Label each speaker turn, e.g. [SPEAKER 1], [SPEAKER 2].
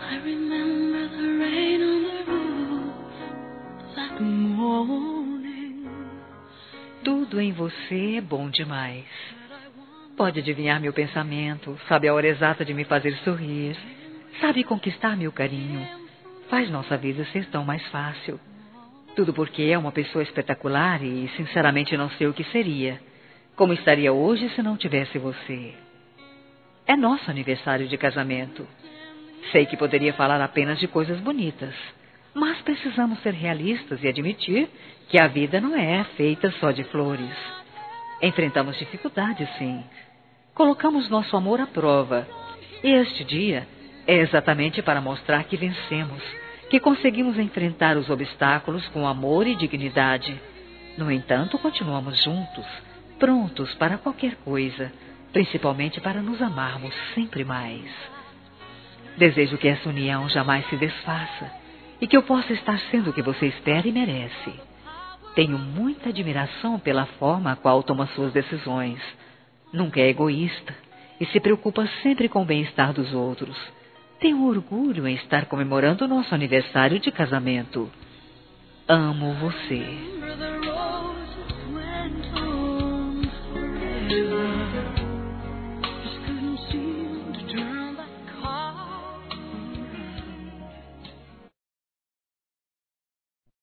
[SPEAKER 1] I remember the rain on the roof that morning.
[SPEAKER 2] Tudo em você é bom demais. Pode adivinhar meu pensamento, sabe a hora exata de me fazer sorrir, sabe conquistar meu carinho, faz nossa vida ser tão mais fácil. Tudo porque é uma pessoa espetacular e, sinceramente, não sei o que seria. Como estaria hoje se não tivesse você? É nosso aniversário de casamento. Sei que poderia falar apenas de coisas bonitas, mas precisamos ser realistas e admitir que a vida não é feita só de flores. Enfrentamos dificuldades, sim. Colocamos nosso amor à prova. E este dia é exatamente para mostrar que vencemos, que conseguimos enfrentar os obstáculos com amor e dignidade. No entanto, continuamos juntos, prontos para qualquer coisa, principalmente para nos amarmos sempre mais. Desejo que essa união jamais se desfaça e que eu possa estar sendo o que você espera e merece. Tenho muita admiração pela forma a qual toma suas decisões. Nunca é egoísta e se preocupa sempre com o bem-estar dos outros. Tenho orgulho em estar comemorando o nosso aniversário de casamento. Amo você.